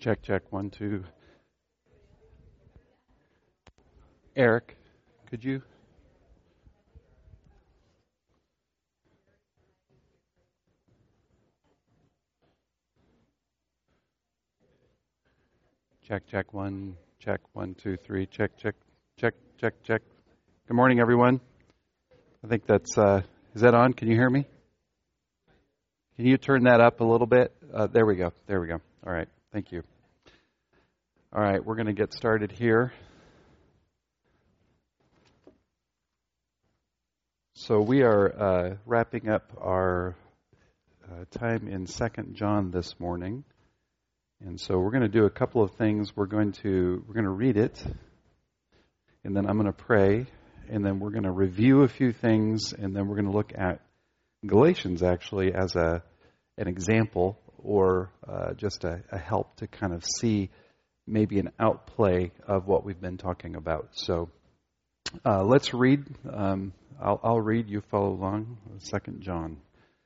Check, check, 1, 2. Eric, could you? Check, check, 1, check, 1, 2, 3, check, check, check, check, check. Good morning, everyone. I think that's, is that on? Can you hear me? Can you turn that up a little bit? There we go. All right, thank you. All right, we're going to get started here. So we are wrapping up our time in 2 John this morning. And so we're going to do a couple of things. We're going to read it, and then I'm going to pray, and then we're going to review a few things, and then we're going to look at Galatians actually as an example or just a help to kind of see maybe an outplay of what we've been talking about. So let's read. I'll read. You follow along. 2 John.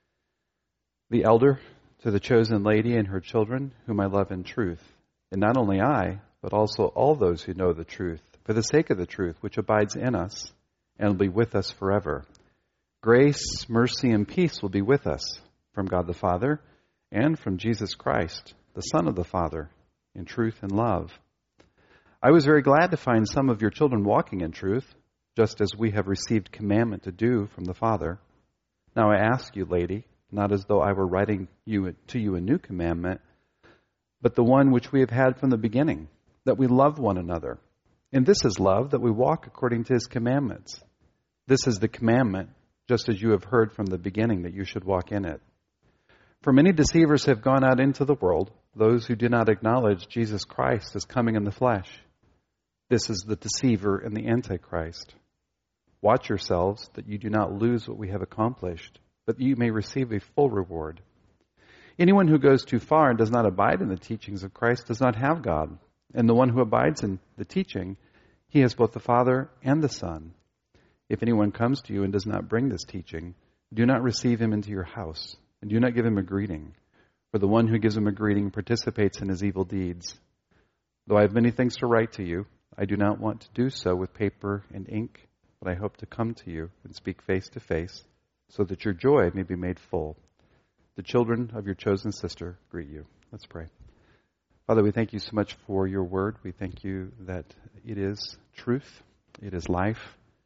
The elder to the chosen lady and her children, whom I love in truth, and not only I, but also all those who know the truth, for the sake of the truth, which abides in us and will be with us forever. Grace, mercy, and peace will be with us from God the Father and from Jesus Christ, the Son of the Father, in truth and love. I was very glad to find some of your children walking in truth, just as we have received commandment to do from the Father. Now I ask you, lady, not as though I were writing to you a new commandment, but the one which we have had from the beginning, that we love one another. And this is love, that we walk according to His commandments. This is the commandment, just as you have heard from the beginning, that you should walk in it. For many deceivers have gone out into the world, those who do not acknowledge Jesus Christ as coming in the flesh. This is the deceiver and the Antichrist. Watch yourselves that you do not lose what we have accomplished, but that you may receive a full reward. Anyone who goes too far and does not abide in the teachings of Christ does not have God. And the one who abides in the teaching, he has both the Father and the Son. If anyone comes to you and does not bring this teaching, do not receive him into your house, and do not give him a greeting. For the one who gives him a greeting participates in his evil deeds. Though I have many things to write to you, I do not want to do so with paper and ink, but I hope to come to you and speak face to face, so that your joy may be made full. The children of your chosen sister greet you. Let's pray. Father, we thank you so much for your word. We thank you that it is truth. It is life.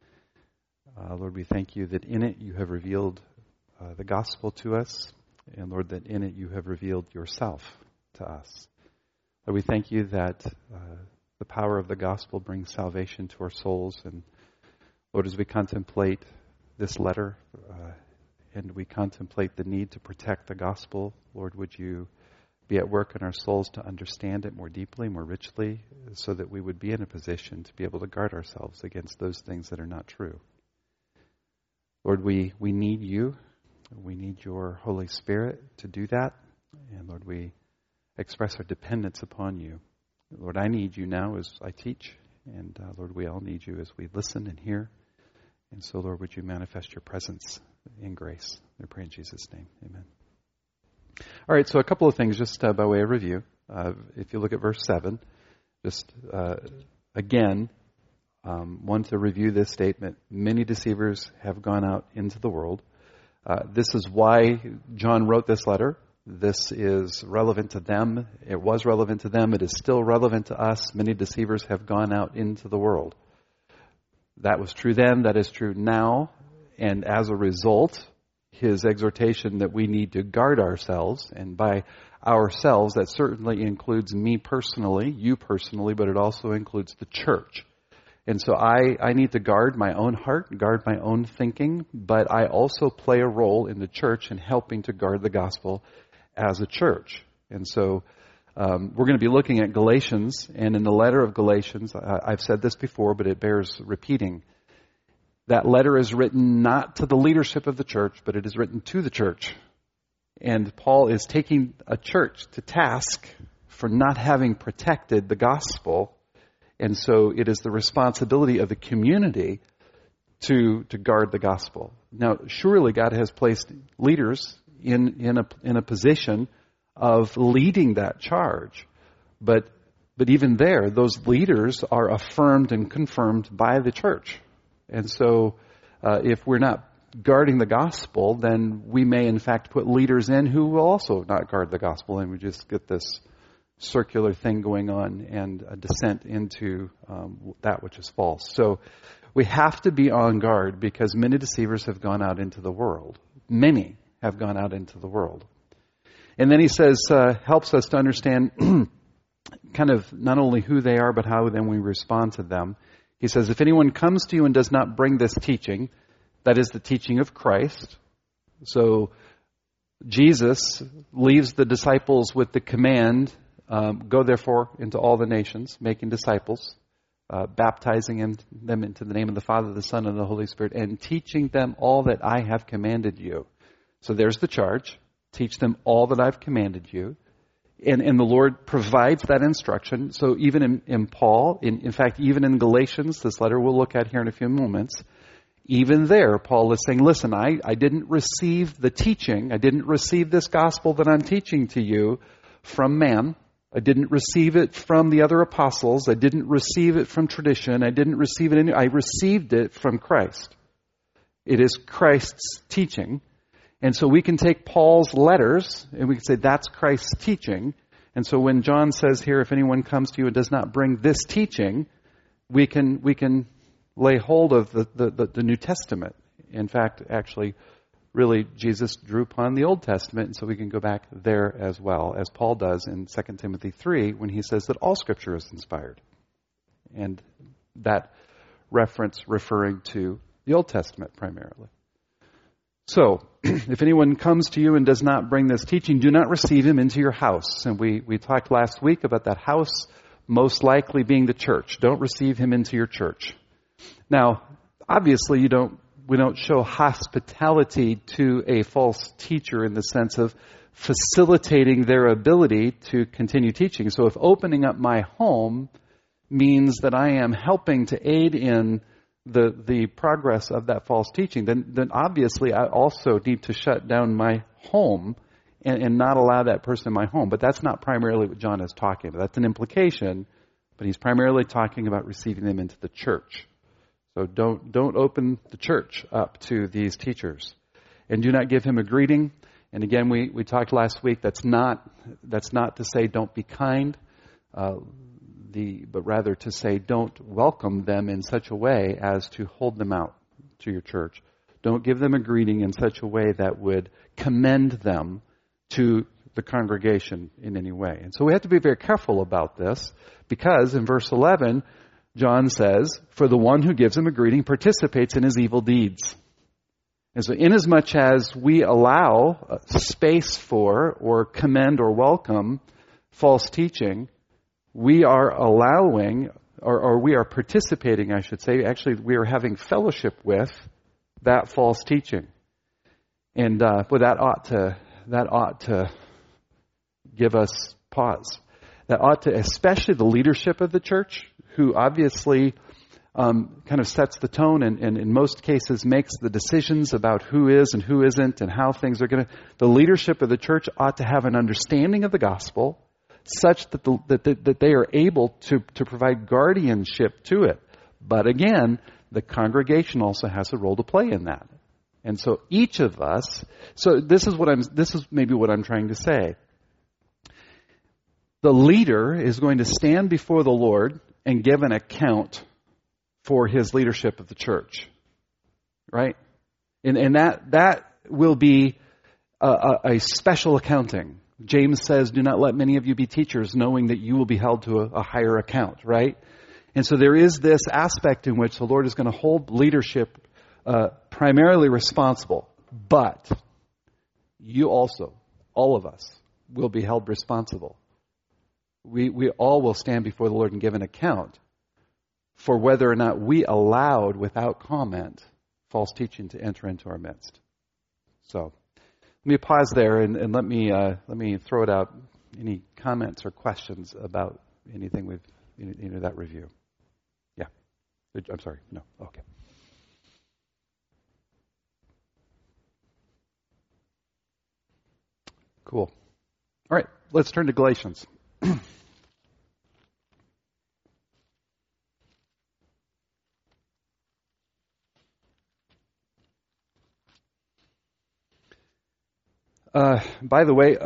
Lord, we thank you that in it you have revealed the gospel to us. And Lord, that in it you have revealed yourself to us. Lord, we thank you that the power of the gospel brings salvation to our souls. And Lord, as we contemplate this letter and we contemplate the need to protect the gospel, Lord, would you be at work in our souls to understand it more deeply, more richly, so that we would be in a position to be able to guard ourselves against those things that are not true. Lord, we need you. We need your Holy Spirit to do that. And Lord, we express our dependence upon you. Lord, I need you now as I teach. And Lord, we all need you as we listen and hear. And so, Lord, would you manifest your presence in grace? I pray in Jesus' name. Amen. All right, so a couple of things just by way of review. If you look at verse 7, just again, want to review this statement. Many deceivers have gone out into the world. This is why John wrote this letter. This is relevant to them. It was relevant to them. It is still relevant to us. Many deceivers have gone out into the world. That was true then. That is true now. And as a result, his exhortation that we need to guard ourselves, and by ourselves, that certainly includes me personally, you personally, but it also includes the church. And so I need to guard my own heart, guard my own thinking, but I also play a role in the church in helping to guard the gospel as a church. And so we're going to be looking at Galatians, and in the letter of Galatians, I've said this before, but it bears repeating. That letter is written not to the leadership of the church, but it is written to the church. And Paul is taking a church to task for not having protected the gospel. And so it is the responsibility of the community to guard the gospel. Now, surely God has placed leaders in a position of leading that charge. But even there, those leaders are affirmed and confirmed by the church. And so if we're not guarding the gospel, then we may in fact put leaders in who will also not guard the gospel, and we just get this circular thing going on and a descent into that which is false. So we have to be on guard because many deceivers have gone out into the world. Many have gone out into the world. And then he says, helps us to understand kind of not only who they are, but how then we respond to them. He says, if anyone comes to you and does not bring this teaching, that is the teaching of Christ. So Jesus leaves the disciples with the command, go therefore into all the nations, making disciples, baptizing them into the name of the Father, the Son, and the Holy Spirit, and teaching them all that I have commanded you. So there's the charge. Teach them all that I've commanded you. And the Lord provides that instruction. So even in Paul, in fact, even in Galatians, this letter we'll look at here in a few moments, even there, Paul is saying, listen, I didn't receive the teaching. I didn't receive this gospel that I'm teaching to you from man. I didn't receive it from the other apostles. I didn't receive it from tradition. I didn't receive it I received it from Christ. It is Christ's teaching. And so we can take Paul's letters and we can say that's Christ's teaching. And so when John says here, if anyone comes to you and does not bring this teaching, we can lay hold of the New Testament. In fact, actually, really, Jesus drew upon the Old Testament, and so we can go back there as well, as Paul does in 2 Timothy 3 when he says that all Scripture is inspired. And that reference referring to the Old Testament primarily. So, if anyone comes to you and does not bring this teaching, do not receive him into your house. And we talked last week about that house most likely being the church. Don't receive him into your church. Now, obviously, we don't show hospitality to a false teacher in the sense of facilitating their ability to continue teaching. So if opening up my home means that I am helping to aid in the progress of that false teaching, then obviously I also need to shut down my home and not allow that person in my home. But that's not primarily what John is talking about. That's an implication, but he's primarily talking about receiving them into the church. So don't open the church up to these teachers. And do not give him a greeting. And again, we talked last week, that's not to say don't be kind, but rather to say don't welcome them in such a way as to hold them out to your church. Don't give them a greeting in such a way that would commend them to the congregation in any way. And so we have to be very careful about this because in verse 11, John says, for the one who gives him a greeting participates in his evil deeds. And so inasmuch as we allow space for or commend or welcome false teaching, we are allowing, or we are participating, I should say, actually we are having fellowship with that false teaching. And that ought to give us pause. That ought to, especially the leadership of the church, who obviously kind of sets the tone and in most cases makes the decisions about who is and who isn't and how things are going to. The leadership of the church ought to have an understanding of the gospel such that they are able to provide guardianship to it. But again, the congregation also has a role to play in that. And so each of us, this is maybe what I'm trying to say. The leader is going to stand before the Lord and give an account for his leadership of the church. Right? And that will be a special accounting. James says, do not let many of you be teachers, knowing that you will be held to a higher account, right? And so there is this aspect in which the Lord is going to hold leadership primarily responsible. But you also, all of us, will be held responsible. We all will stand before the Lord and give an account for whether or not we allowed, without comment, false teaching to enter into our midst. So let me pause there and let me throw it out. Any comments or questions about anything with that review? Yeah. I'm sorry. No. Okay. Cool. All right. Let's turn to Galatians. By the way,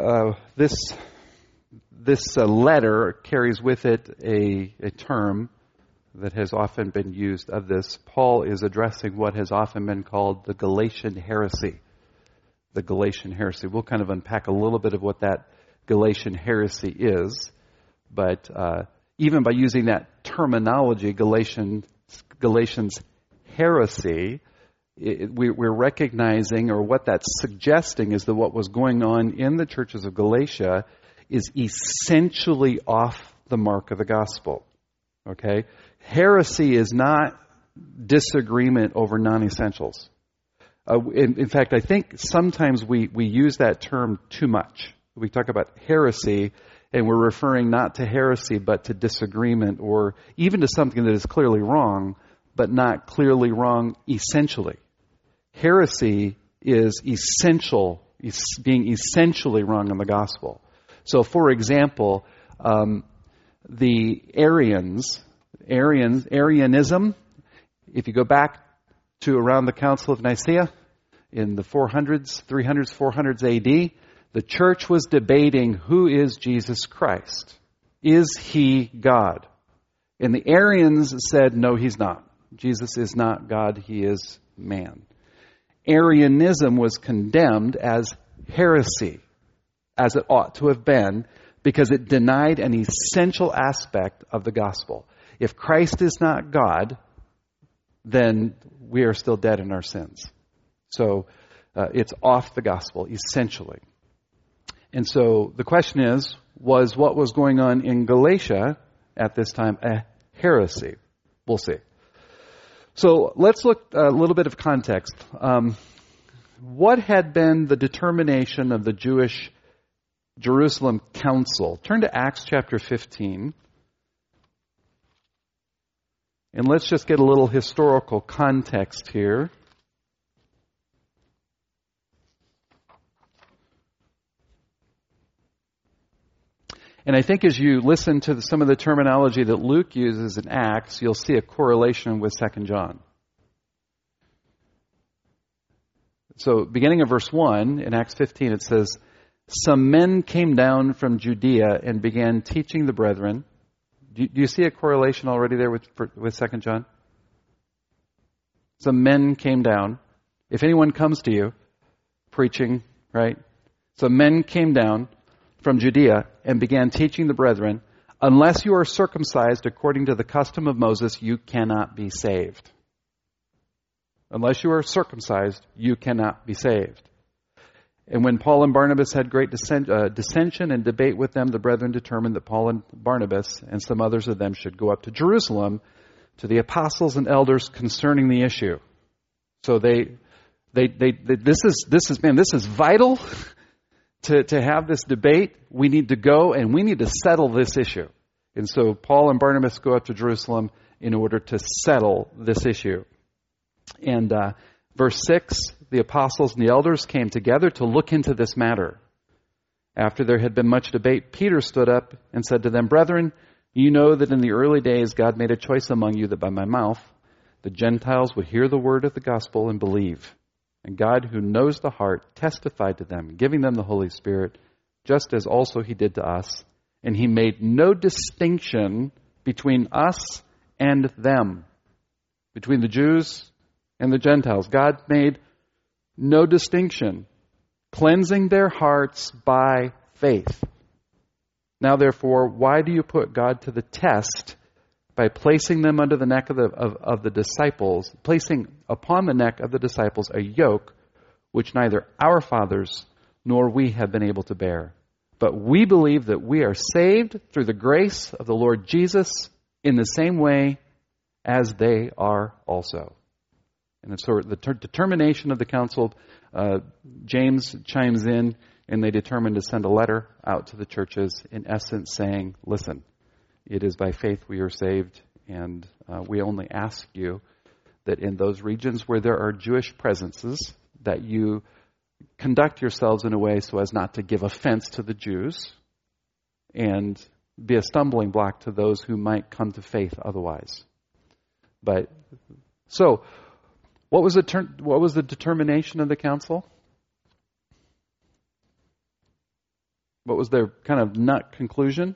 this letter carries with it a term that has often been used of this. Paul is addressing what has often been called the Galatian heresy. The Galatian heresy. We'll kind of unpack a little bit of what that Galatian heresy is, but even by using that terminology, Galatians heresy, we're recognizing, or what that's suggesting is that what was going on in the churches of Galatia is essentially off the mark of the gospel. Okay? Heresy is not disagreement over non-essentials. In fact, I think sometimes we use that term too much. We talk about heresy, and we're referring not to heresy, but to disagreement, or even to something that is clearly wrong, but not clearly wrong essentially. Heresy is essential, being essentially wrong in the gospel. So, for example, the Arianism, if you go back to around the Council of Nicaea in the 300s, 400s AD, the church was debating who is Jesus Christ. Is he God? And the Arians said, no, he's not. Jesus is not God, he is man. Arianism was condemned as heresy, as it ought to have been, because it denied an essential aspect of the gospel. If Christ is not God, then we are still dead in our sins. So it's off the gospel, essentially. And so the question is, was what was going on in Galatia at this time a heresy? We'll see. So let's look a little bit of context. What had been the determination of the Jewish Jerusalem Council? Turn to Acts chapter 15. And let's just get a little historical context here. And I think as you listen to some of the terminology that Luke uses in Acts, you'll see a correlation with 2 John. So beginning of verse 1, in Acts 15, it says, some men came down from Judea and began teaching the brethren. Do you see a correlation already there with 2 John? Some men came down. If anyone comes to you preaching, right? Some men came down from Judea and began teaching the brethren, unless you are circumcised according to the custom of Moses, you cannot be saved. Unless you are circumcised, you cannot be saved. And when Paul and Barnabas had great dissension and debate with them, the brethren determined that Paul and Barnabas and some others of them should go up to Jerusalem to the apostles and elders concerning the issue. So this is vital to have this debate. We need to go and we need to settle this issue. And so Paul and Barnabas go up to Jerusalem in order to settle this issue. And verse 6, the apostles and the elders came together to look into this matter. After there had been much debate, Peter stood up and said to them, brethren, you know that in the early days God made a choice among you that by my mouth the Gentiles would hear the word of the gospel and believe. And God, who knows the heart, testified to them, giving them the Holy Spirit, just as also he did to us. And he made no distinction between us and them, between the Jews and the Gentiles. God made no distinction, cleansing their hearts by faith. Now, therefore, why do you put God to the test by placing them under the neck of the disciples, placing upon the neck of the disciples a yoke which neither our fathers nor we have been able to bear? But we believe that we are saved through the grace of the Lord Jesus in the same way as they are also. And so the determination of the council, James chimes in, and they determine to send a letter out to the churches, in essence saying, listen, it is by faith we are saved, and we only ask you that in those regions where there are Jewish presences, that you conduct yourselves in a way so as not to give offense to the Jews and be a stumbling block to those who might come to faith otherwise. But so, what was the determination of the council? What was their kind of nut conclusion?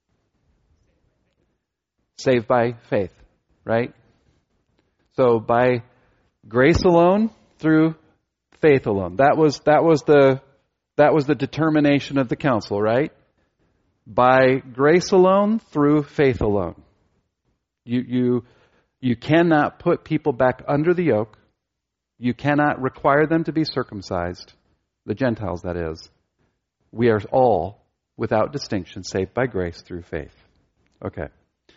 Saved by faith, right? So by grace alone, through faith alone. That was the determination of the council, right? By grace alone, through faith alone. You cannot put people back under the yoke. You cannot require them to be circumcised, the Gentiles, that is. We are all, without distinction, saved by grace through faith. Okay.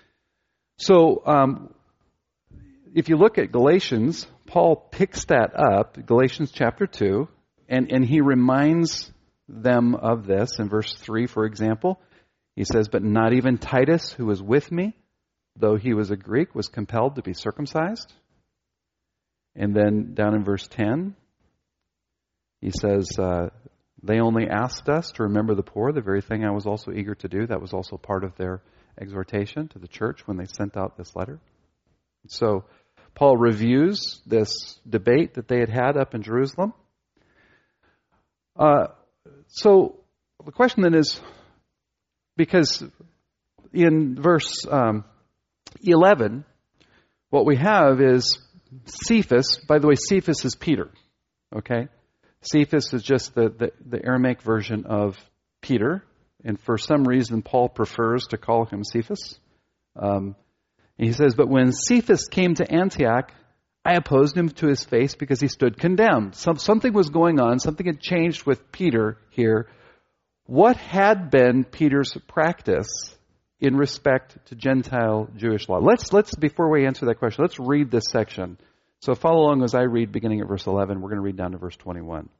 So, if you look at Galatians, Paul picks that up, Galatians chapter 2, and he reminds them of this in verse 3, for example. He says, "But not even Titus, who was with me, though he was a Greek, was compelled to be circumcised." And then down in verse 10, he says, "They only asked us to remember the poor, the very thing I was also eager to do." That was also part of their exhortation to the church when they sent out this letter. So Paul reviews this debate that they had up in Jerusalem. So the question then is, because in verse 11, what we have is Cephas. By the way, Cephas is Peter. Okay? Cephas is just the Aramaic version of Peter. And for some reason, Paul prefers to call him Cephas. He says, "But when Cephas came to Antioch, I opposed him to his face because he stood condemned." Something was going on. Something had changed with Peter here. What had been Peter's practice in respect to Gentile Jewish law? Let's before we answer that question, let's read this section. So follow along as I read, beginning at verse 11. We're going to read down to verse 21.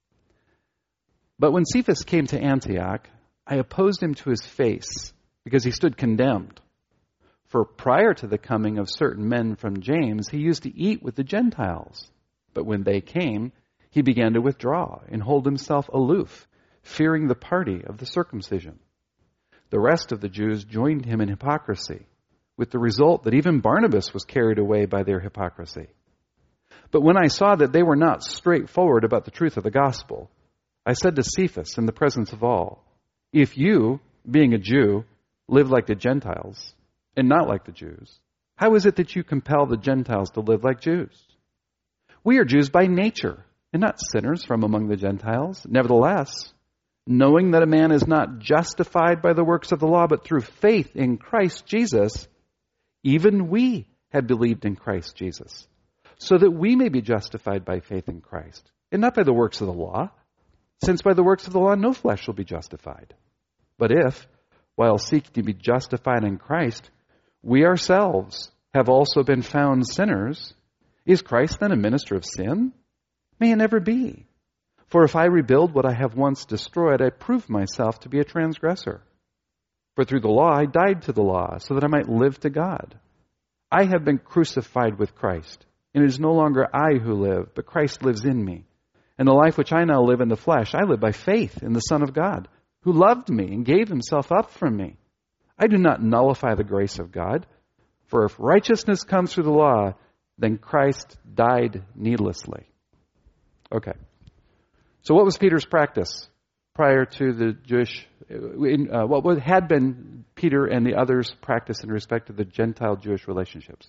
"But when Cephas came to Antioch, I opposed him to his face because he stood condemned. For prior to the coming of certain men from James, he used to eat with the Gentiles. But when they came, he began to withdraw and hold himself aloof, fearing the party of the circumcision. The rest of the Jews joined him in hypocrisy, with the result that even Barnabas was carried away by their hypocrisy. But when I saw that they were not straightforward about the truth of the gospel, I said to Cephas in the presence of all, 'If you, being a Jew, live like the Gentiles, and not like the Jews, how is it that you compel the Gentiles to live like Jews? We are Jews by nature, and not sinners from among the Gentiles. Nevertheless, knowing that a man is not justified by the works of the law, but through faith in Christ Jesus, even we have believed in Christ Jesus, so that we may be justified by faith in Christ, and not by the works of the law, since by the works of the law no flesh shall be justified. But if, while seeking to be justified in Christ, we ourselves have also been found sinners, is Christ then a minister of sin? May it never be. For if I rebuild what I have once destroyed, I prove myself to be a transgressor. For through the law I died to the law, so that I might live to God. I have been crucified with Christ, and it is no longer I who live, but Christ lives in me. And the life which I now live in the flesh, I live by faith in the Son of God, who loved me and gave himself up for me. I do not nullify the grace of God, for if righteousness comes through the law, then Christ died needlessly." Okay. So what was Peter's practice prior to the Jewish, what had been Peter and the others' practice in respect to the Gentile-Jewish relationships?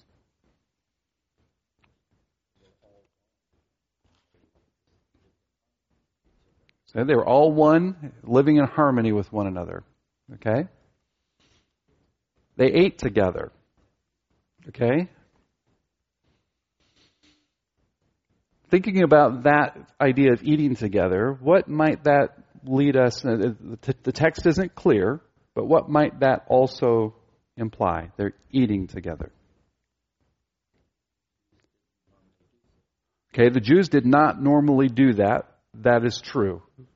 So they were all one, living in harmony with one another. Okay? They ate together. Okay? Thinking about that idea of eating together, what might that lead us? The text isn't clear, but what might that also imply? They're eating together. Okay, the Jews did not normally do that. That is true.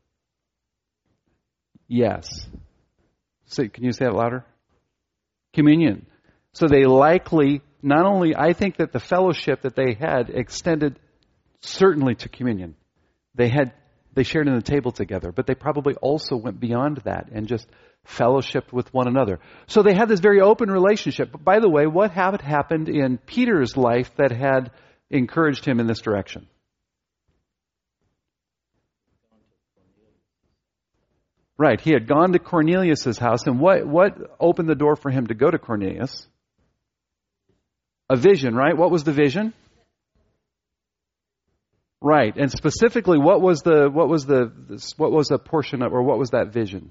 Yes. So, can you say it louder? Communion. So they likely, not only, I think that the fellowship that they had extended certainly to communion. They shared in the table together, but they probably also went beyond that and just fellowshiped with one another. So they had this very open relationship. But by the way, what had happened in Peter's life that had encouraged him in this direction? Right. He had gone to Cornelius' house, and what opened the door for him to go to Cornelius? A vision, right? What was the vision? Right. And specifically, what was the portion of, or what was that vision?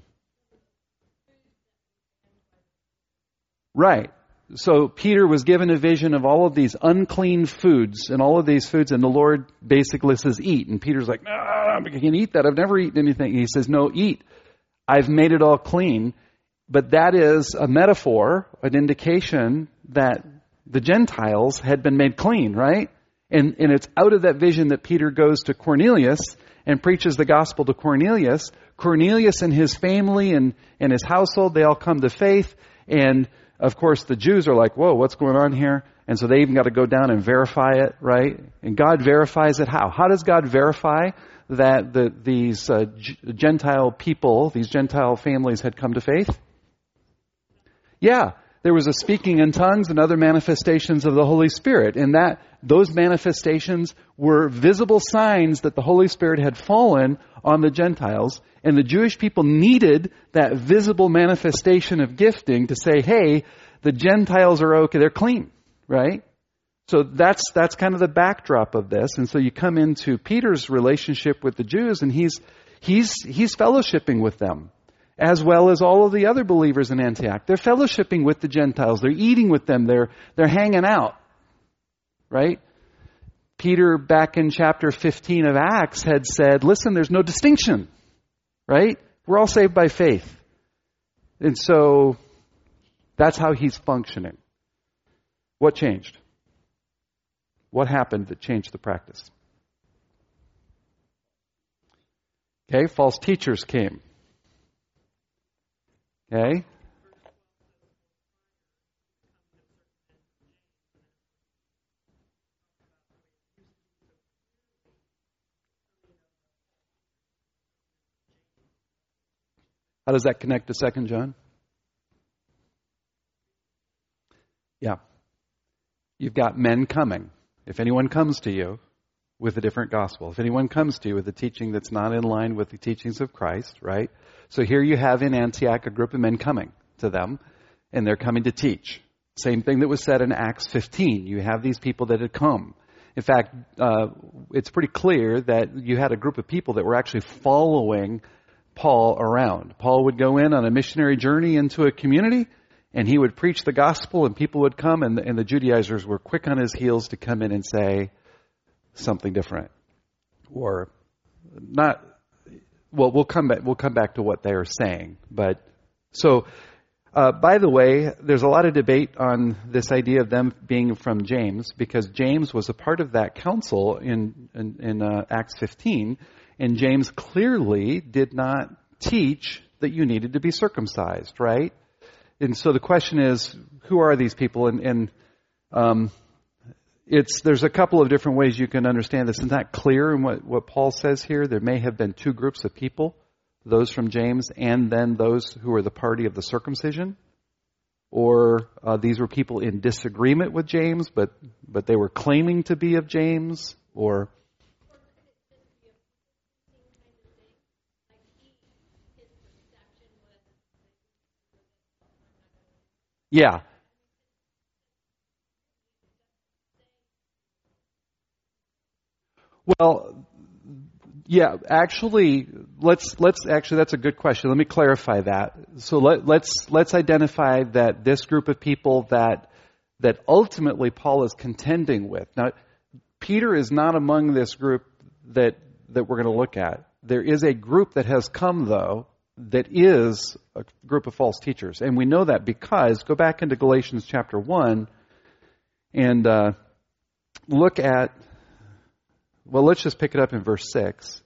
Right. So Peter was given a vision of all of these unclean foods and all of these foods, and the Lord basically says, eat. And Peter's like, no, I can't eat that. I've never eaten anything. And he says, no, eat. I've made it all clean. But that is a metaphor, an indication that the Gentiles had been made clean, right? And it's out of that vision that Peter goes to Cornelius and preaches the gospel to Cornelius. Cornelius and his family and his household, they all come to faith. And of course, the Jews are like, whoa, what's going on here? And so they even got to go down and verify it, right? And God verifies it how? How does God verify that these Gentile people, these Gentile families had come to faith? Yeah, there was a speaking in tongues and other manifestations of the Holy Spirit. And those manifestations were visible signs that the Holy Spirit had fallen on the Gentiles. And the Jewish people needed that visible manifestation of gifting to say, hey, the Gentiles are okay, they're clean, right? So that's kind of the backdrop of this. And so you come into Peter's relationship with the Jews, and he's fellowshipping with them, as well as all of the other believers in Antioch. They're fellowshipping with the Gentiles. They're eating with them. They're hanging out, right? Peter, back in chapter 15 of Acts, had said, listen, there's no distinction, right? We're all saved by faith. And so that's how he's functioning. What changed? What happened that changed the practice? Okay, false teachers came. Okay? How does that connect to 2 John? Yeah. You've got men coming. If anyone comes to you with a different gospel, if anyone comes to you with a teaching that's not in line with the teachings of Christ, right? So here you have in Antioch a group of men coming to them, and they're coming to teach. Same thing that was said in Acts 15. You have these people that had come. In fact, it's pretty clear that you had a group of people that were actually following Paul around. Paul would go in on a missionary journey into a community, and he would preach the gospel, and people would come, and the Judaizers were quick on his heels to come in and say something different. Or not. Well, we'll come back to what they are saying. But so, by the way, there's a lot of debate on this idea of them being from James, because James was a part of that council in Acts 15, and James clearly did not teach that you needed to be circumcised, right? And so the question is, who are these people? And there's a couple of different ways you can understand this. It's not clear in what Paul says here. There may have been two groups of people, those from James and then those who were the party of the circumcision. Or these were people in disagreement with James, but they were claiming to be of James. Or yeah. Well, yeah, actually, let's that's a good question. Let me clarify that. So let's identify that this group of people that ultimately Paul is contending with. Now, Peter is not among this group that we're going to look at. There is a group that has come, though, that is a group of false teachers. And we know that because, go back into Galatians chapter 1 and look at, well, let's just pick it up in verse 6.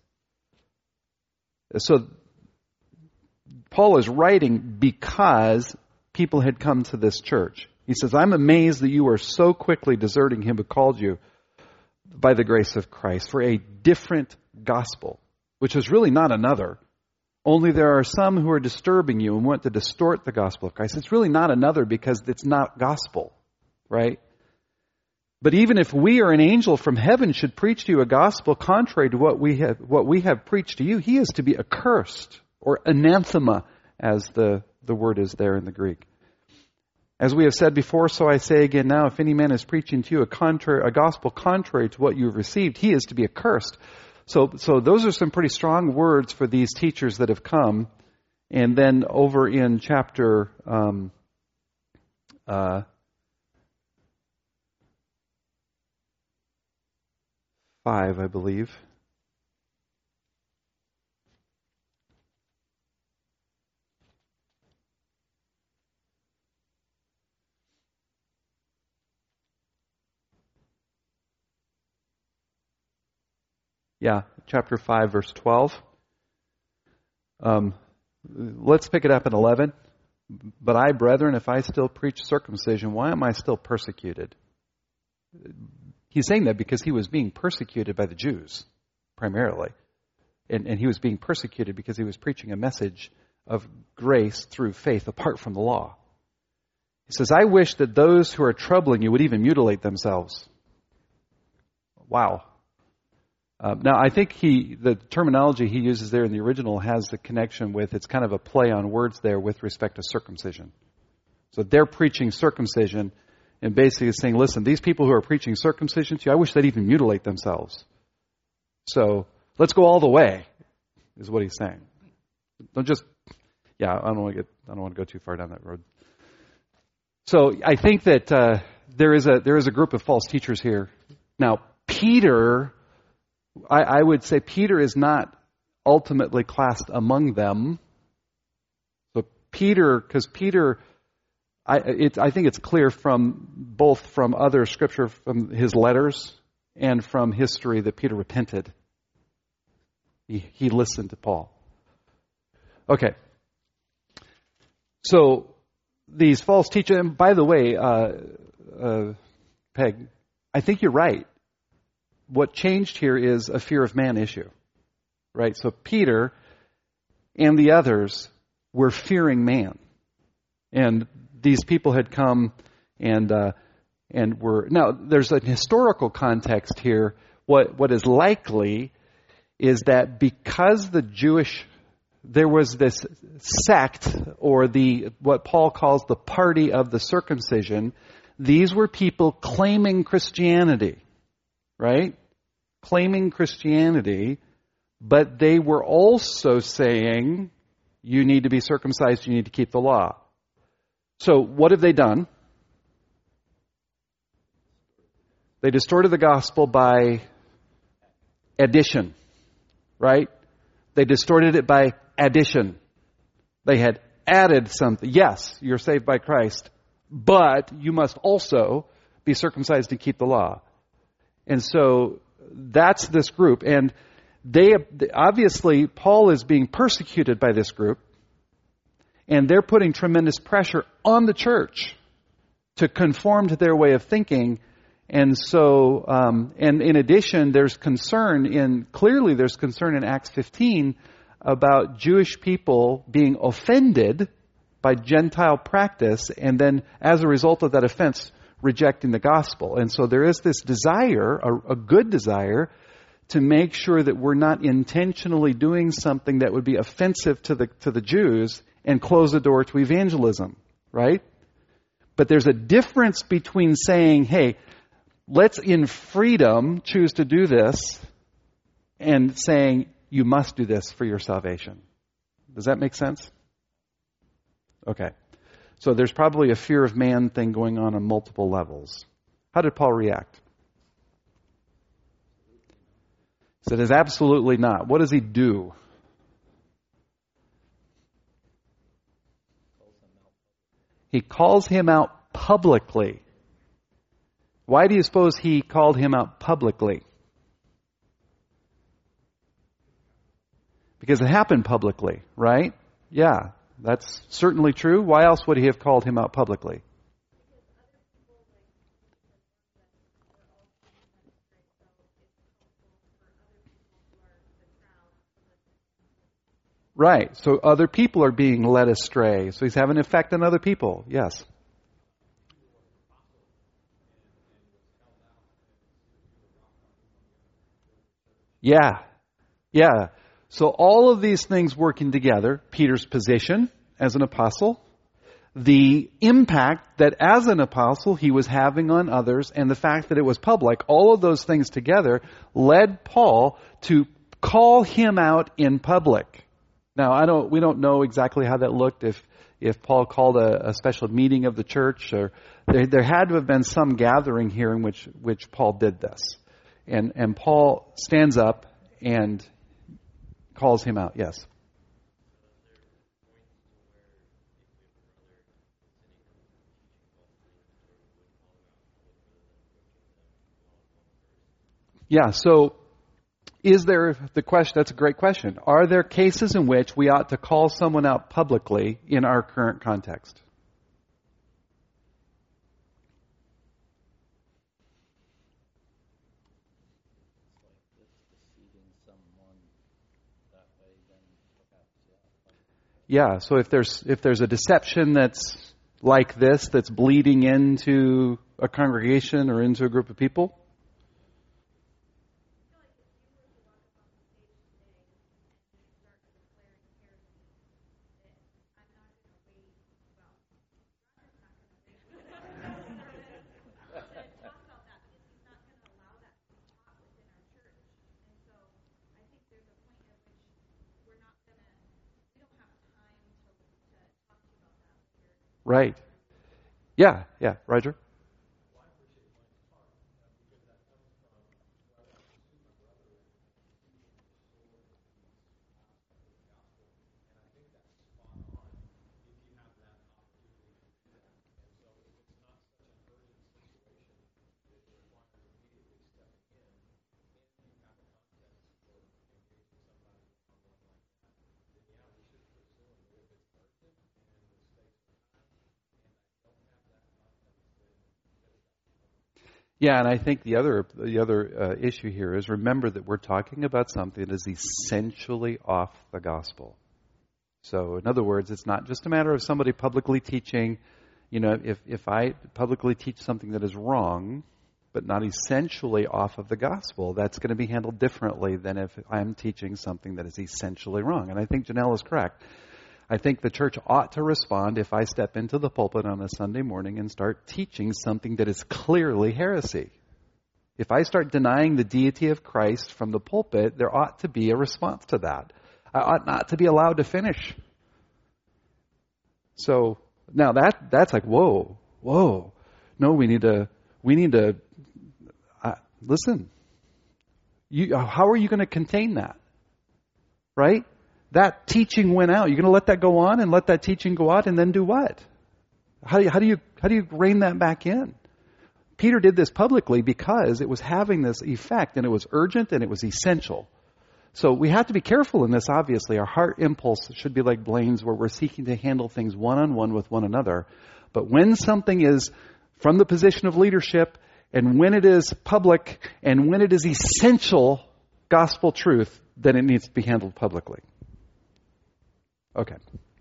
So, Paul is writing because people had come to this church. He says, I'm amazed that you are so quickly deserting him who called you by the grace of Christ for a different gospel, which is really not another. Only there are some who are disturbing you and want to distort the gospel of Christ. It's really not another because it's not gospel, right? But even if we or an angel from heaven should preach to you a gospel contrary to what we have preached to you, he is to be accursed. or anathema, as the word is there in the Greek. As we have said before, so I say again now, if any man is preaching to you a gospel contrary to what you have received, he is to be accursed. So those are some pretty strong words for these teachers that have come. And then over in chapter 5, I believe. Yeah, chapter 5, verse 12. Let's pick it up in 11. But I, brethren, if I still preach circumcision, why am I still persecuted? He's saying that because he was being persecuted by the Jews, primarily. And he was being persecuted because he was preaching a message of grace through faith apart from the law. He says, I wish that those who are troubling you would even mutilate themselves. Wow. Now, I think the terminology he uses there in the original has a connection with, it's kind of a play on words there with respect to circumcision. So they're preaching circumcision and basically saying, listen, these people who are preaching circumcision to you, I wish they'd even mutilate themselves. So let's go all the way, is what he's saying. Don't just, I don't want to go too far down that road. So I think that there is a group of false teachers here. Now, Peter, I would say Peter is not ultimately classed among them. So because Peter, I think it's clear from both from other scripture, from his letters and from history, that Peter repented. He listened to Paul. Okay. So these false teachers, and by the way, Peg, I think you're right. What changed here is a fear of man issue, right? So Peter and the others were fearing man. And these people had come and were... Now, there's a historical context here. What is likely is that because there was this sect, or what Paul calls the party of the circumcision, these were people claiming Christianity, right? Claiming Christianity, but they were also saying, you need to be circumcised, you need to keep the law. So what have they done? They distorted the gospel by addition, right? They distorted it by addition. They had added something. Yes, you're saved by Christ, but you must also be circumcised and keep the law. And so that's this group. And they obviously, Paul is being persecuted by this group, and they're putting tremendous pressure on the church to conform to their way of thinking. And so, and in addition, there's concern in Acts 15 about Jewish people being offended by Gentile practice, and then as a result of that offense, rejecting the gospel. And so there is this desire, a good desire, to make sure that we're not intentionally doing something that would be offensive to the Jews and close the door to evangelism, right? But there's a difference between saying, hey, let's in freedom choose to do this, and saying, you must do this for your salvation. Does that make sense? Okay. So there's probably a fear of man thing going on multiple levels. How did Paul react? He said, absolutely not. What does he do? He calls him out publicly. Why do you suppose he called him out publicly? Because it happened publicly, right? Yeah, that's certainly true. Why else would he have called him out publicly? Right. So other people are being led astray. So he's having an effect on other people. Yes. Yeah. So all of these things working together, Peter's position as an apostle, the impact that as an apostle he was having on others, and the fact that it was public, all of those things together led Paul to call him out in public. Now, we don't know exactly how that looked, if Paul called a special meeting of the church, or there had to have been some gathering here in which Paul did this. And Paul stands up and calls him out. Yes. Yeah, so is there the question? That's a great question. Are there cases in which we ought to call someone out publicly in our current context? Yeah, so if there's a deception that's like this, that's bleeding into a congregation or into a group of people? Right. Yeah, Roger. Yeah, and I think the other issue here is, remember that we're talking about something that is essentially off the gospel. So, in other words, it's not just a matter of somebody publicly teaching. If I publicly teach something that is wrong, but not essentially off of the gospel, that's going to be handled differently than if I'm teaching something that is essentially wrong. And I think Janelle is correct. I think the church ought to respond if I step into the pulpit on a Sunday morning and start teaching something that is clearly heresy. If I start denying the deity of Christ from the pulpit, there ought to be a response to that. I ought not to be allowed to finish. So now that's like, whoa. No, we need to listen. How are you going to contain that? Right? That teaching went out. You're going to let that go on and let that teaching go out and then do what? How do you rein that back in? Peter did this publicly because it was having this effect, and it was urgent and it was essential. So we have to be careful in this, obviously. Our heart impulse should be like Blaine's, where we're seeking to handle things one-on-one with one another. But when something is from the position of leadership, and when it is public, and when it is essential gospel truth, then it needs to be handled publicly. Okay.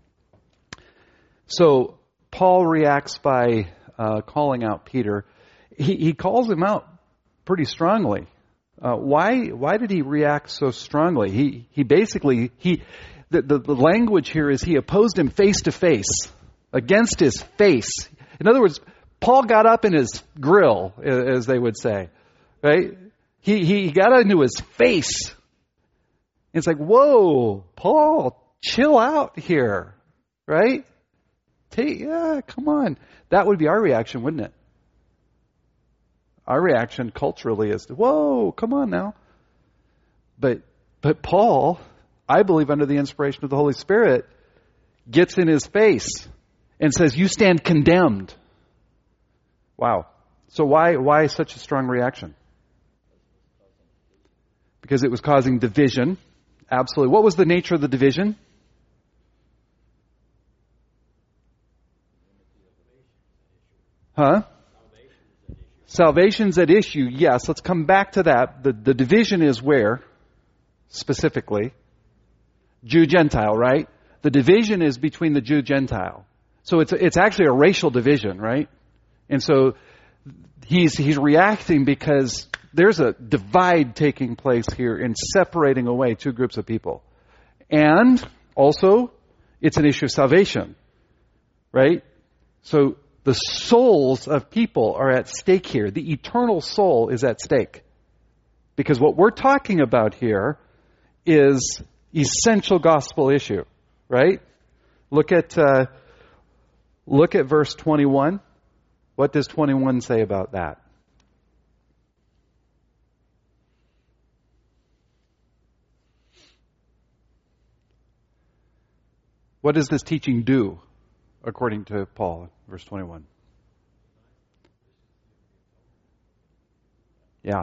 So Paul reacts by calling out Peter. He calls him out pretty strongly. Why did he react so strongly? The language here is he opposed him face to face, against his face. In other words, Paul got up in his grill, as they would say, right? He got into his face. It's like, whoa, Paul, chill out here, right? Come on. That would be our reaction, wouldn't it? Our reaction culturally is, whoa, come on now. But Paul, I believe under the inspiration of the Holy Spirit, gets in his face and says, you stand condemned. Wow. So why such a strong reaction? Because it was causing division. Absolutely. What was the nature of the division? Huh? Salvation's at issue. Yes, let's come back to that. The division is where? Specifically? Jew-Gentile, right? The division is between the Jew-Gentile. So it's actually a racial division, right? And so he's reacting because there's a divide taking place here in separating away two groups of people. And also, it's an issue of salvation, right? So the souls of people are at stake here. The eternal soul is at stake. Because what we're talking about here is essential gospel issue, right? Look at verse 21. What does 21 say about that? What does this teaching do, according to Paul, verse 21? Yeah.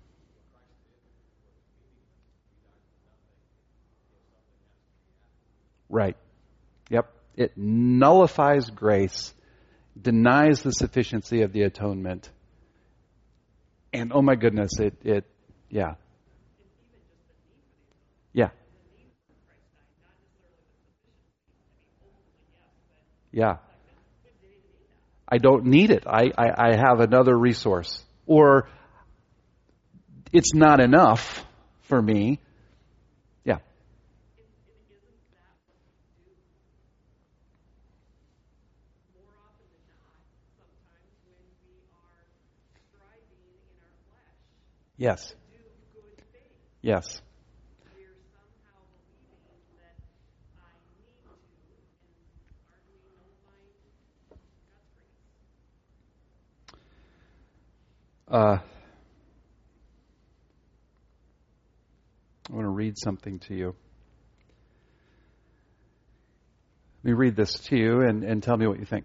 Right. Yep. It nullifies grace, denies the sufficiency of the atonement, and oh my goodness, yeah. Yeah. Yeah. I don't need it. I have another resource. Or it's not enough for me. Yeah. Yes. Yes. I want to read something to you. Let me read this to you and tell me what you think.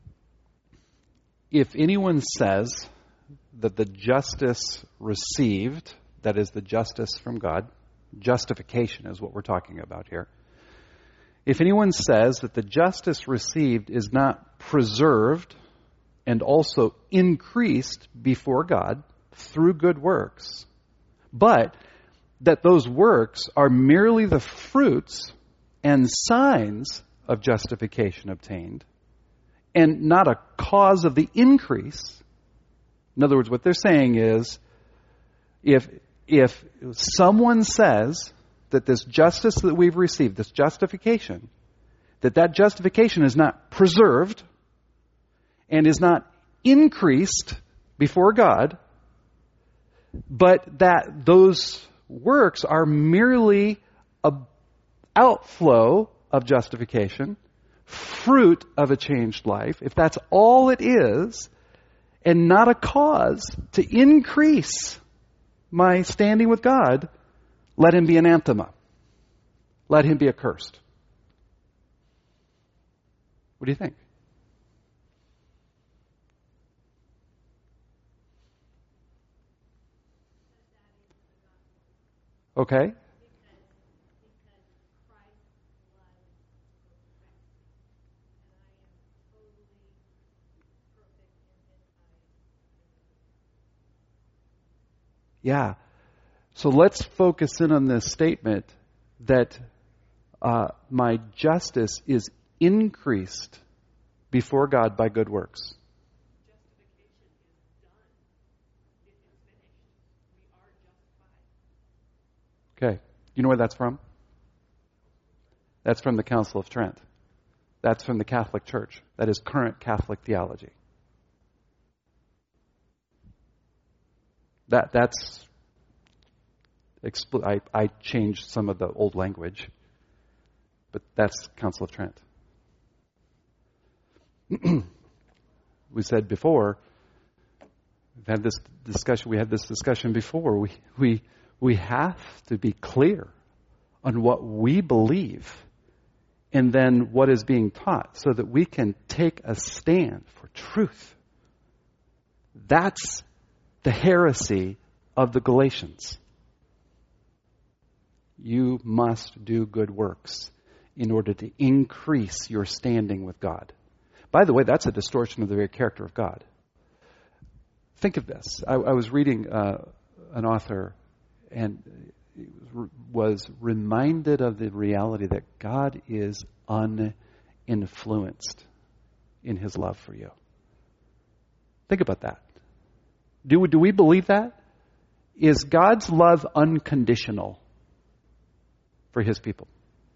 If anyone says that the justice received, that is the justice from God, justification is what we're talking about here. If anyone says that the justice received is not preserved and also increased before God through good works, but that those works are merely the fruits and signs of justification obtained, and not a cause of the increase. In other words, what they're saying is, if someone says that this justice that we've received, this justification, that justification is not preserved and is not increased before God, but that those works are merely an outflow of justification, fruit of a changed life, if that's all it is, and not a cause to increase my standing with God, let him be anathema. Let him be accursed. What do you think? Okay. Yeah. So let's focus in on this statement that my justice is increased before God by good works. Okay. You know where that's from? That's from the Council of Trent. That's from the Catholic Church. That is current Catholic theology. That's I changed some of the old language, but that's Council of Trent. We said before, we've had this discussion. We had this discussion before. We have to be clear on what we believe, and then what is being taught, so that we can take a stand for truth. That's the heresy of the Galatians. You must do good works in order to increase your standing with God. By the way, that's a distortion of the very character of God. Think of this. I was reading an author and was reminded of the reality that God is uninfluenced in his love for you. Think about that. Do we believe that? Is God's love unconditional for his people?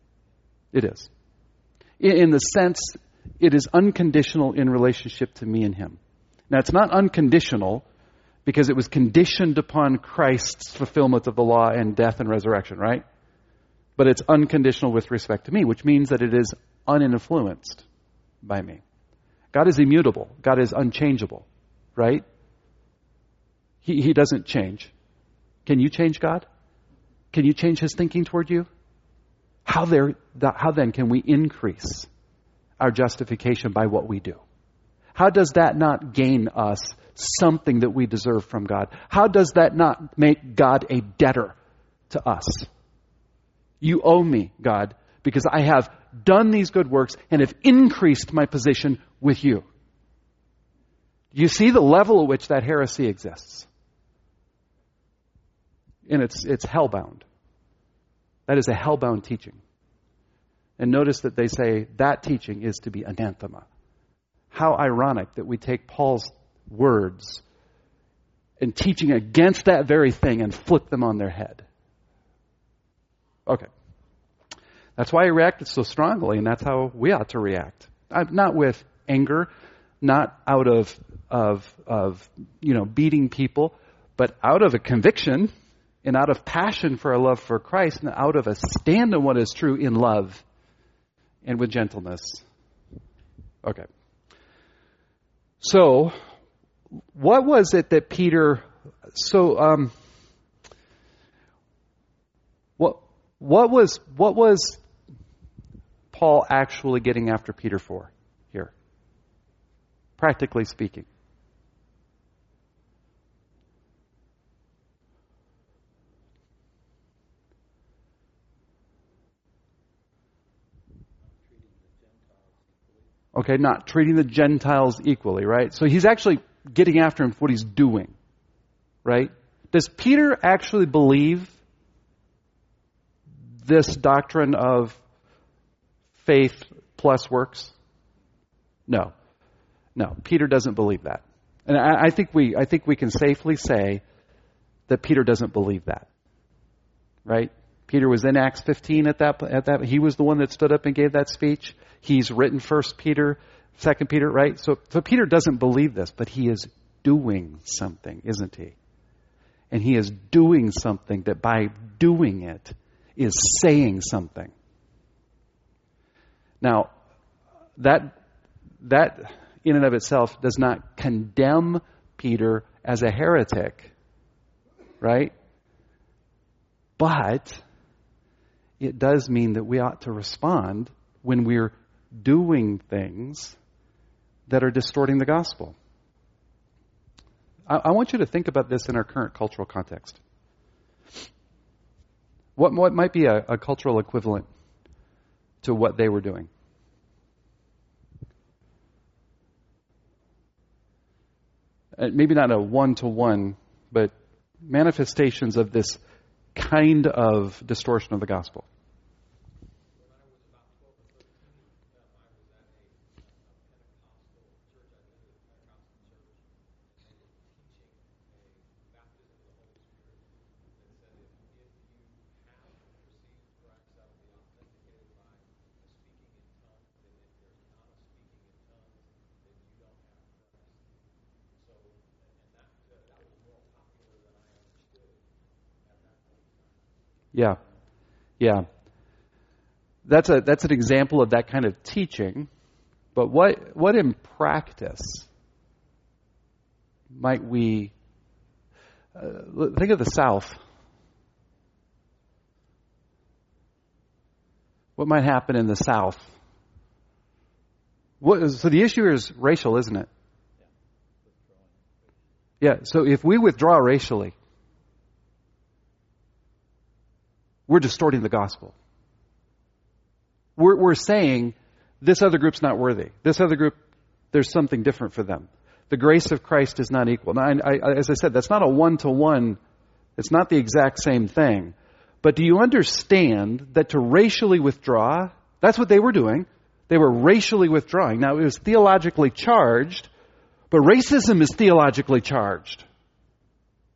It is. In the sense, it is unconditional in relationship to me and him. Now, it's not unconditional because it was conditioned upon Christ's fulfillment of the law and death and resurrection, right? But it's unconditional with respect to me, which means that it is uninfluenced by me. God is immutable. God is unchangeable, right? He doesn't change. Can you change God? Can you change his thinking toward you? How then can we increase our justification by what we do? How does that not gain us something that we deserve from God? How does that not make God a debtor to us? You owe me, God, because I have done these good works and have increased my position with you. You see the level at which that heresy exists. And it's hellbound. That is a hellbound teaching. And notice that they say that teaching is to be anathema. How ironic that we take Paul's words and teaching against that very thing and flip them on their head. Okay. That's why he reacted so strongly, and that's how we ought to react. Not with anger, not out of beating people, but out of a conviction and out of passion for our love for Christ and out of a stand on what is true in love and with gentleness. Okay. So, what was it that Peter... What was Paul actually getting after Peter for here? Practically speaking. Okay, not treating the Gentiles equally, right? So he's actually getting after him for what he's doing, right? Does Peter actually believe this doctrine of faith plus works? No. Peter doesn't believe that. And I think we can safely say that Peter doesn't believe that. Right? Peter was in Acts 15 at that. He was the one that stood up and gave that speech. He's written 1 Peter, 2 Peter, right? So Peter doesn't believe this, but he is doing something, isn't he? And he is doing something that by doing it is saying something. Now, that in and of itself does not condemn Peter as a heretic, right? But it does mean that we ought to respond when we're doing things that are distorting the gospel. I want you to think about this in our current cultural context. What might be a cultural equivalent to what they were doing? Maybe not a one-to-one, but manifestations of this kind of distortion of the gospel. Yeah. That's an example of that kind of teaching. But what in practice might we think of the South? What might happen in the South? So the issue is racial, isn't it? Yeah. So if we withdraw racially, we're distorting the gospel. We're saying this other group's not worthy. This other group, there's something different for them. The grace of Christ is not equal. Now, as I said, that's not a one-to-one. It's not the exact same thing. But do you understand that to racially withdraw, that's what they were doing. They were racially withdrawing. Now, it was theologically charged, but racism is theologically charged.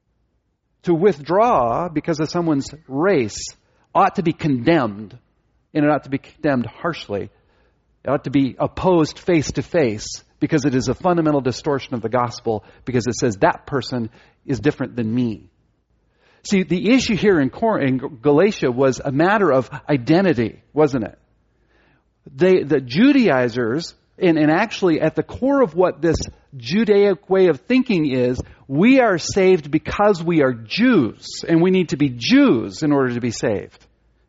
To withdraw because of someone's race ought to be condemned and it ought to be condemned harshly. It ought to be opposed face to face because it is a fundamental distortion of the gospel because it says that person is different than me. See, the issue here in Galatia was a matter of identity, wasn't it? The Judaizers, and actually at the core of what this Judaic way of thinking is, we are saved because we are Jews, and we need to be Jews in order to be saved.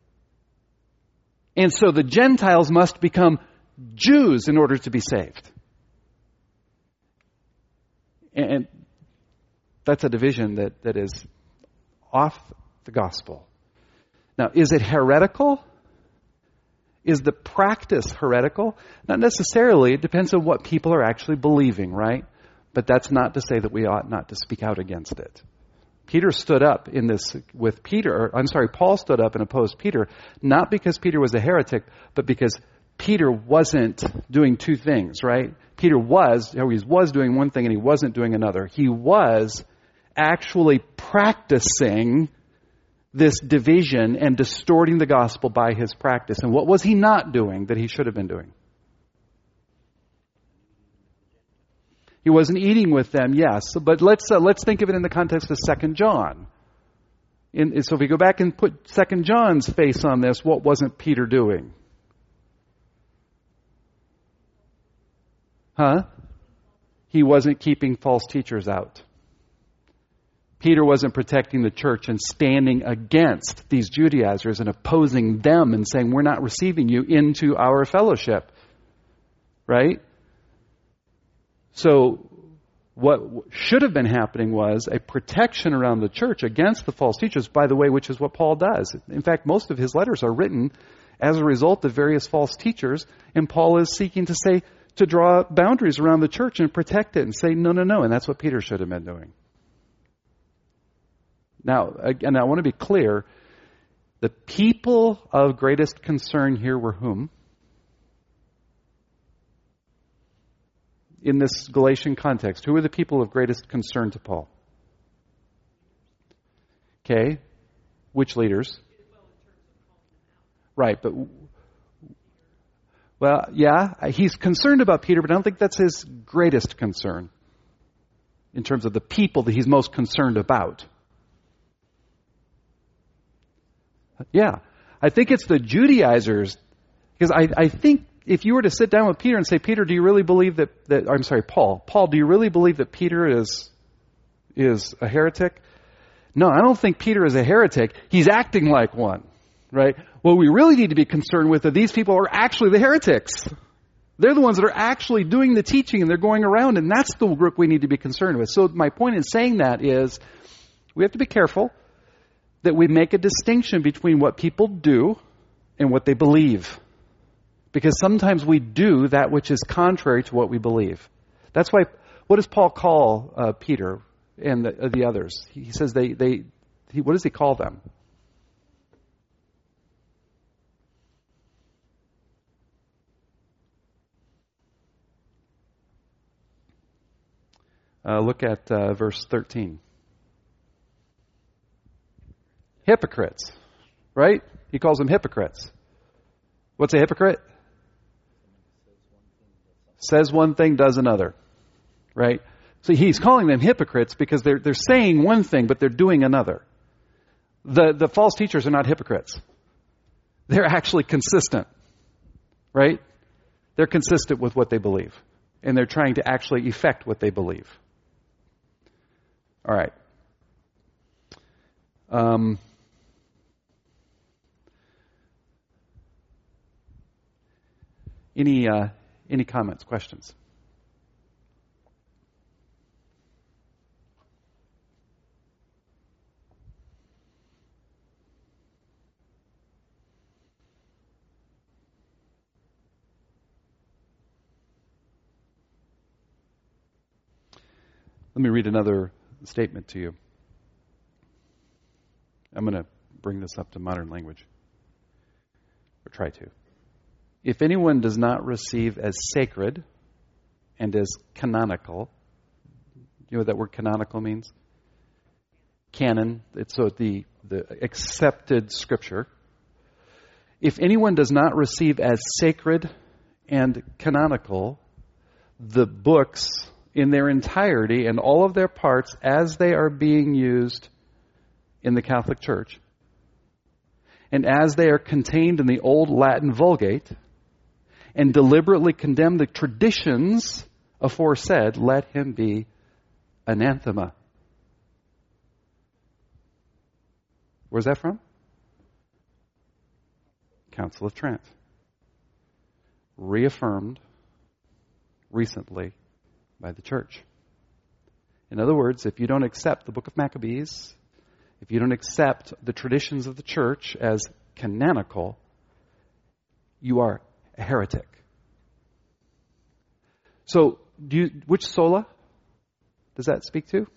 And so the Gentiles must become Jews in order to be saved. And that's a division that is off the gospel. Now, is it heretical? Is the practice heretical? Not necessarily. It depends on what people are actually believing, right? But that's not to say that we ought not to speak out against it. Paul stood up and opposed Peter, not because Peter was a heretic, but because Peter wasn't doing two things, right? He was doing one thing and he wasn't doing another. He was actually practicing this division and distorting the gospel by his practice. And what was he not doing that he should have been doing? He wasn't eating with them, yes. But let's think of it in the context of 2 John. So if we go back and put 2 John's face on this, what wasn't Peter doing? He wasn't keeping false teachers out. Peter wasn't protecting the church and standing against these Judaizers and opposing them and saying, we're not receiving you into our fellowship. Right? So what should have been happening was a protection around the church against the false teachers, by the way, which is what Paul does. In fact, most of his letters are written as a result of various false teachers, and Paul is seeking to draw boundaries around the church and protect it and say, no, and that's what Peter should have been doing. Now, again, I want to be clear, the people of greatest concern here were whom? In this Galatian context, who were the people of greatest concern to Paul? Okay, which leaders? Right, but well, yeah, he's concerned about Peter, but I don't think that's his greatest concern in terms of the people that he's most concerned about. Yeah, I think it's the Judaizers, because I think if you were to sit down with Peter and say, Peter, do you really believe Paul, do you really believe that Peter is a heretic? No, I don't think Peter is a heretic. He's acting like one, right? What we really need to be concerned with are these people are actually the heretics. They're the ones that are actually doing the teaching and they're going around, and that's the group we need to be concerned with. So my point in saying that is we have to be careful that we make a distinction between what people do and what they believe. Because sometimes we do that which is contrary to what we believe. That's why, what does Paul call Peter and the others? He says what does he call them? Look at verse 13. Hypocrites, right? He calls them hypocrites. What's a hypocrite? Says one thing, does another, right? So he's calling them hypocrites because they're saying one thing, but they're doing another. The false teachers are not hypocrites. They're actually consistent, right? They're consistent with what they believe, and they're trying to actually effect what they believe. All right. Any comments, questions? Let me read another statement to you. I'm going to bring this up to modern language, or try to. If anyone does not receive as sacred and as canonical, you know what that word canonical means? Canon, it's so the accepted scripture. If anyone does not receive as sacred and canonical the books in their entirety and all of their parts as they are being used in the Catholic Church, and as they are contained in the old Latin Vulgate, and deliberately condemn the traditions aforesaid, let him be anathema. Where's that from? Council of Trent. Reaffirmed recently by the church. In other words, if you don't accept the book of Maccabees, if you don't accept the traditions of the church as canonical, you are a heretic. So, which sola does that speak to?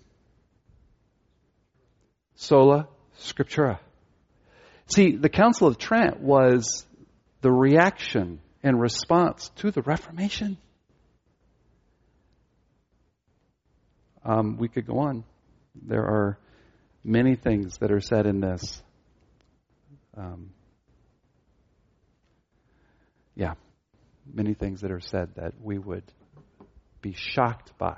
Sola Scriptura. See, the Council of Trent was the reaction and response to the Reformation. We could go on. There are many things that are said in this. Many things that are said that we would be shocked by.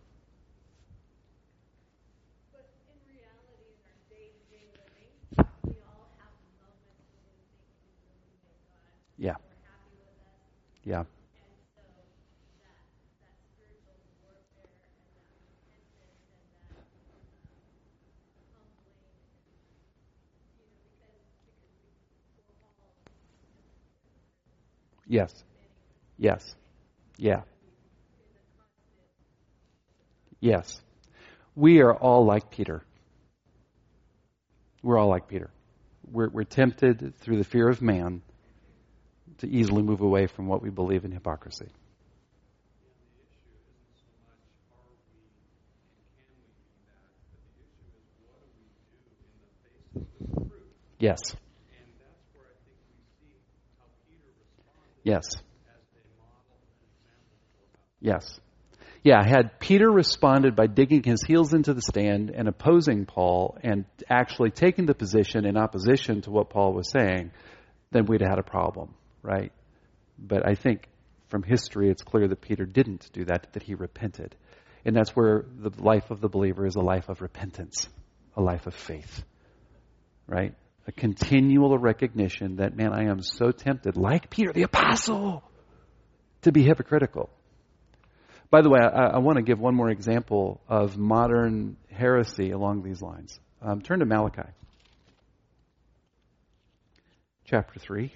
But in reality, in our day-to-day living, we all have moments when we think we really make God. Yeah. We're happy with us. Yeah. And so that spiritual warfare and that repentance and that humbling, and, because we're all Yes. Yes. Yeah. Yes. We are all like Peter. We're all like Peter. We're tempted through the fear of man to easily move away from what we believe in hypocrisy. Yes. And that's where I think we see how Peter responded Yes. as a model and example for us. Yes. Yeah, had Peter responded by digging his heels into the stand and opposing Paul and actually taking the position in opposition to what Paul was saying, then we'd have had a problem, right? But I think from history it's clear that Peter didn't do that, that he repented. And that's where the life of the believer is a life of repentance, a life of faith, right? A continual recognition that, man, I am so tempted, like Peter the apostle, to be hypocritical. By the way, I want to give one more example of modern heresy along these lines. Turn to Malachi, chapter 3.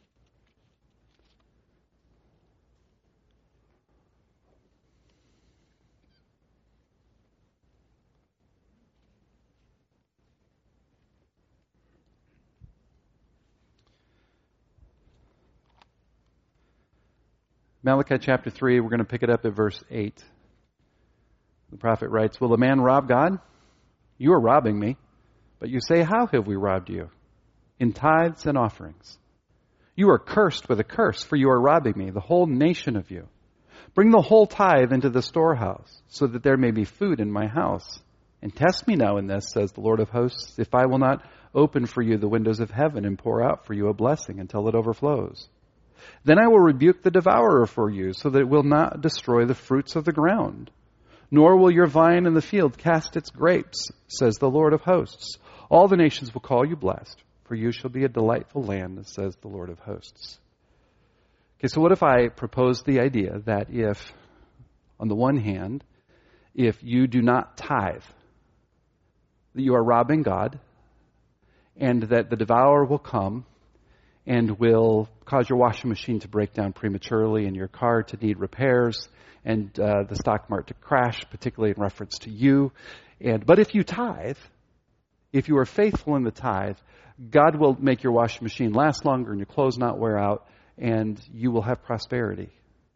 Malachi chapter 3, we're going to pick it up at verse 8. The prophet writes, "Will a man rob God? You are robbing me. But you say, how have we robbed you? In tithes and offerings. You are cursed with a curse, for you are robbing me, the whole nation of you. Bring the whole tithe into the storehouse, so that there may be food in my house. And test me now in this, says the Lord of hosts, if I will not open for you the windows of heaven and pour out for you a blessing until it overflows. Then I will rebuke the devourer for you, so that it will not destroy the fruits of the ground. Nor will your vine in the field cast its grapes, says the Lord of hosts. All the nations will call you blessed, for you shall be a delightful land, says the Lord of hosts." Okay, so what if I propose the idea that if, on the one hand, if you do not tithe, that you are robbing God, and that the devourer will come and will cause your washing machine to break down prematurely and your car to need repairs and the stock market to crash, particularly in reference to you. But if you tithe, if you are faithful in the tithe, God will make your washing machine last longer and your clothes not wear out, and you will have prosperity.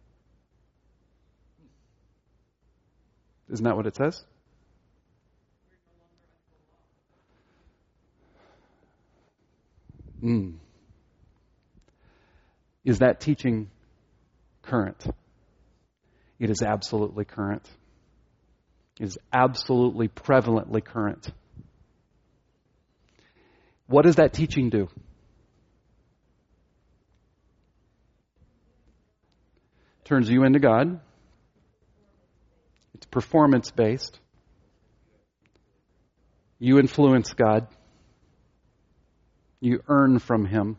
Isn't that what it says? Is that teaching current? It is absolutely current. It is absolutely prevalently current. What does that teaching do? turns you into God. It's performance-based. You influence God. You earn from Him.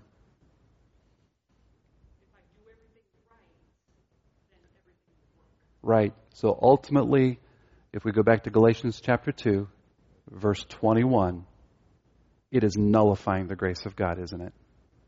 If I do everything right, then everything will work. Right. So ultimately, if we go back to Galatians chapter 2, verse 21, it is nullifying the grace of God, isn't it?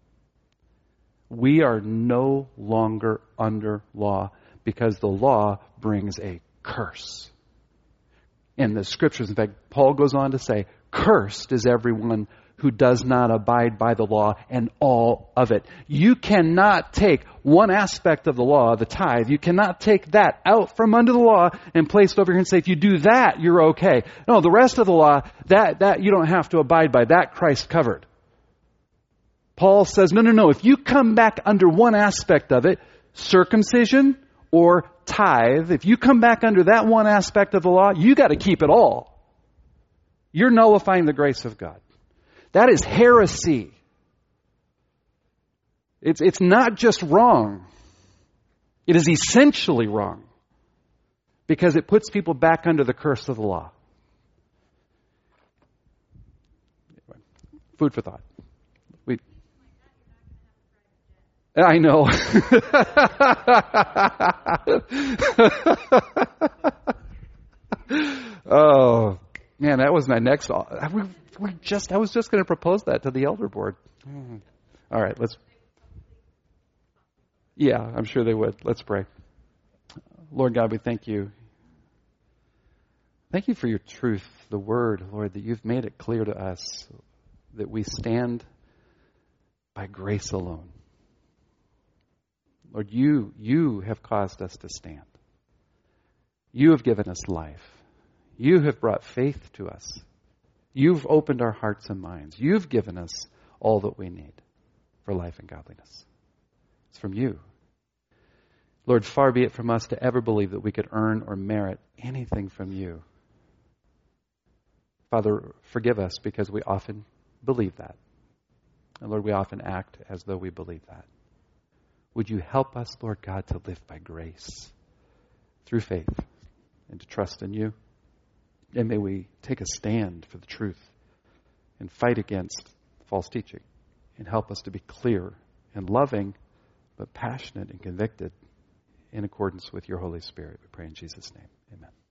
We are no longer under law because the law brings a curse. In the scriptures, in fact, Paul goes on to say, cursed is everyone who does not abide by the law and all of it. You cannot take one aspect of the law, the tithe, you cannot take that out from under the law and place it over here and say, if you do that, you're okay. No, the rest of the law, that you don't have to abide by. That Christ covered. Paul says, no. If you come back under one aspect of it, circumcision or tithe, if you come back under that one aspect of the law, you got to keep it all. You're nullifying the grace of God. That is heresy. It's not just wrong. It is essentially wrong. Because it puts people back under the curse of the law. Food for thought. I know. Oh, man, that was my next. I was just going to propose that to the elder board. All right, yeah, I'm sure they would. Let's pray. Lord God, we thank you. Thank you for your truth, the word, Lord, that you've made it clear to us that we stand by grace alone. Lord, you have caused us to stand. You have given us life. You have brought faith to us. You've opened our hearts and minds. You've given us all that we need for life and godliness. It's from you. Lord, far be it from us to ever believe that we could earn or merit anything from you. Father, forgive us because we often believe that. And Lord, we often act as though we believe that. Would you help us, Lord God, to live by grace through faith and to trust in you? And may we take a stand for the truth and fight against false teaching and help us to be clear and loving, but passionate and convicted in accordance with your Holy Spirit. We pray in Jesus' name. Amen.